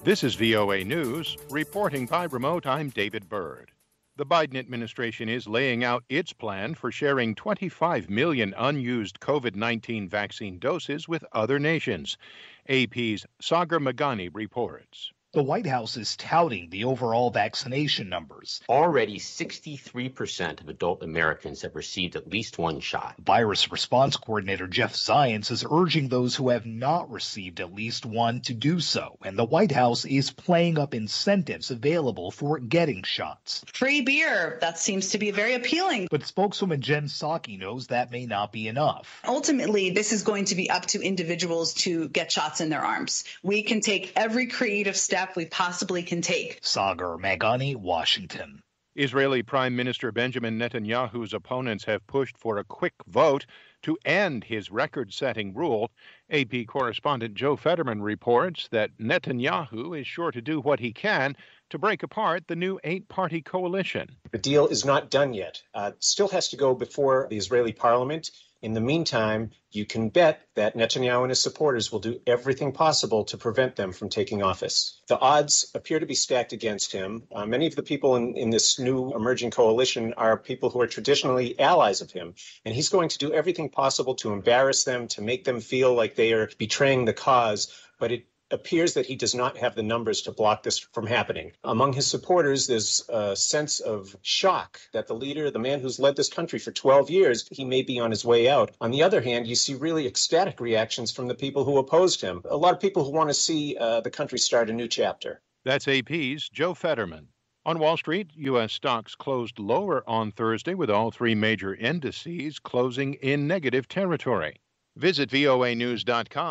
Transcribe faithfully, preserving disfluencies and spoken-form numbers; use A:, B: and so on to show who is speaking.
A: This is V O A News. Reporting by remote, I'm David Byrd. The Biden administration is laying out its plan for sharing twenty-five million unused COVID nineteen vaccine doses with other nations. A P's Sagar Meghani reports.
B: The White House is touting the overall vaccination numbers.
C: Already, sixty-three percent of adult Americans have received at least one shot.
B: Virus Response Coordinator Jeff Zients is urging those who have not received at least one to do so, and the White House is playing up incentives available for getting shots.
D: Free beer, that seems to be very appealing.
B: But spokeswoman Jen Psaki knows that may not be enough.
D: Ultimately, this is going to be up to individuals to get shots in their arms. We can take every creative step we possibly can take.
B: Sagar Meghani, Washington.
A: Israeli Prime Minister Benjamin Netanyahu's opponents have pushed for a quick vote to end his record-setting rule. A P correspondent Joe Fetterman reports that Netanyahu is sure to do what he can to break apart the new eight-party coalition.
E: The deal is not done yet. Uh, still has to go before the Israeli parliament. In the meantime, you can bet that Netanyahu and his supporters will do everything possible to prevent them from taking office. The odds appear to be stacked against him. Uh, many of the people in, in this new emerging coalition are people who are traditionally allies of him, and he's going to do everything possible to embarrass them, to make them feel like they are betraying the cause, but it appears that he does not have the numbers to block this from happening. Among his supporters, there's a sense of shock that the leader, the man who's led this country for twelve years, he may be on his way out. On the other hand, you see really ecstatic reactions from the people who opposed him. A lot of people who want to see uh, the country start a new chapter.
A: That's A P's Joe Fetterman. On Wall Street, U S stocks closed lower on Thursday with all three major indices closing in negative territory. Visit V O A news dot com.